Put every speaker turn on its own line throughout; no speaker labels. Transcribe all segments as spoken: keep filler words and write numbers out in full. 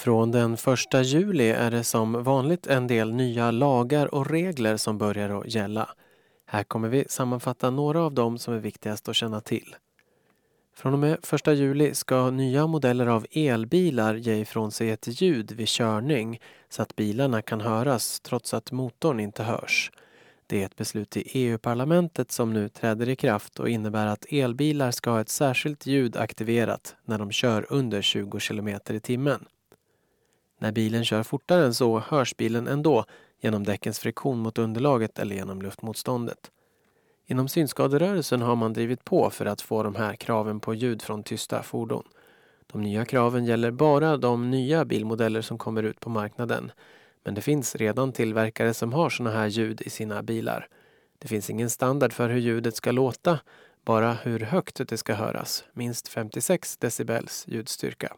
Från den första juli är det som vanligt en del nya lagar och regler som börjar att gälla. Här kommer vi sammanfatta några av dem som är viktigast att känna till. Från och med första juli ska nya modeller av elbilar ge ifrån sig ett ljud vid körning så att bilarna kan höras trots att motorn inte hörs. Det är ett beslut i E U-parlamentet som nu träder i kraft och innebär att elbilar ska ha ett särskilt ljud aktiverat när de kör under tjugo kilometer i timmen. När bilen kör fortare än så hörs bilen ändå genom däckens friktion mot underlaget eller genom luftmotståndet. Inom synskaderörelsen har man drivit på för att få de här kraven på ljud från tysta fordon. De nya kraven gäller bara de nya bilmodeller som kommer ut på marknaden. Men det finns redan tillverkare som har såna här ljud i sina bilar. Det finns ingen standard för hur ljudet ska låta, bara hur högt det ska höras, minst femtiosex decibels ljudstyrka.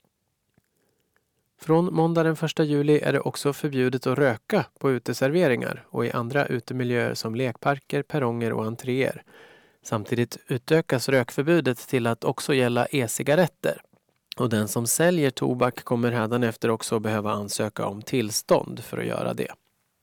Från måndag den första juli är det också förbjudet att röka på uteserveringar och i andra utemiljöer som lekparker, perronger och entréer. Samtidigt utökas rökförbudet till att också gälla e-cigaretter. Och den som säljer tobak kommer hädanefter också behöva ansöka om tillstånd för att göra det.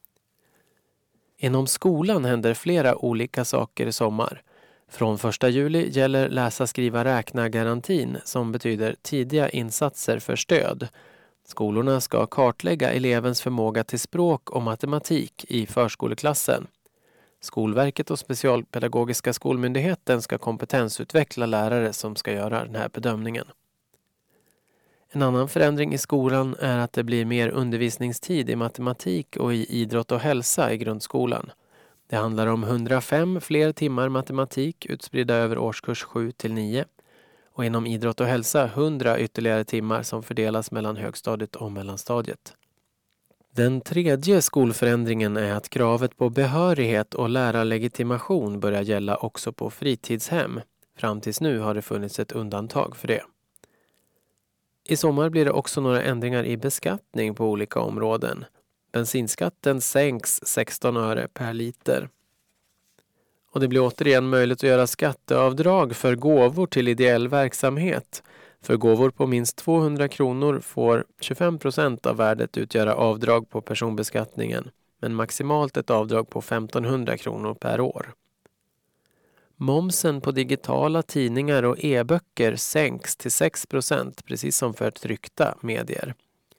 Inom skolan händer flera olika saker i sommar. Från första juli gäller läsa-skriva-räkna-garantin som betyder tidiga insatser för stöd. Skolorna ska kartlägga elevens förmåga till språk och matematik i förskoleklassen. Skolverket och Specialpedagogiska skolmyndigheten ska kompetensutveckla lärare som ska göra den här bedömningen. En annan förändring i skolan är att det blir mer undervisningstid i matematik och i idrott och hälsa i grundskolan. Det handlar om hundrafem fler timmar matematik utspridda över årskurs sju till nio. Och inom idrott och hälsa hundra ytterligare timmar som fördelas mellan högstadiet och mellanstadiet. Den tredje skolförändringen är att kravet på behörighet och lärarlegitimation börjar gälla också på fritidshem. Fram tills nu har det funnits ett undantag för det. I sommar blir det också några ändringar i beskattning på olika områden. Bensinskatten sänks sexton öre per liter. Och det blir återigen möjligt att göra skatteavdrag för gåvor till ideell verksamhet. För gåvor på minst tvåhundra kronor får tjugofem procent av värdet utgöra avdrag på personbeskattningen, men maximalt ett avdrag på femtonhundra kronor per år. Momsen på digitala tidningar och e-böcker sänks till sex procent, precis som för tryckta medier.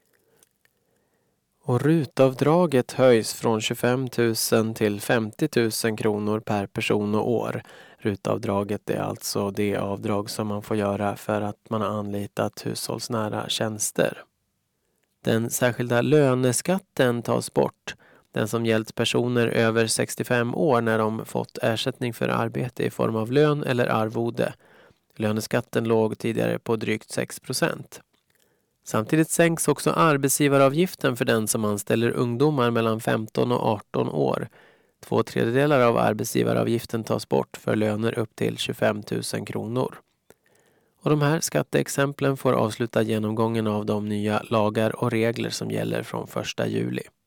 Och rutavdraget höjs från tjugofem tusen till femtio tusen kronor per person och år. Rutavdraget är alltså det avdrag som man får göra för att man har anlitat hushållsnära tjänster. Den särskilda löneskatten tas bort. Den som gällt personer över sextiofem år när de fått ersättning för arbete i form av lön eller arvode. Löneskatten låg tidigare på drygt sex procent. Samtidigt sänks också arbetsgivaravgiften för den som anställer ungdomar mellan femton och arton år. Två tredjedelar av arbetsgivaravgiften tas bort för löner upp till tjugofem tusen kronor. Och de här skatteexemplen får avsluta genomgången av de nya lagar och regler som gäller från första juli.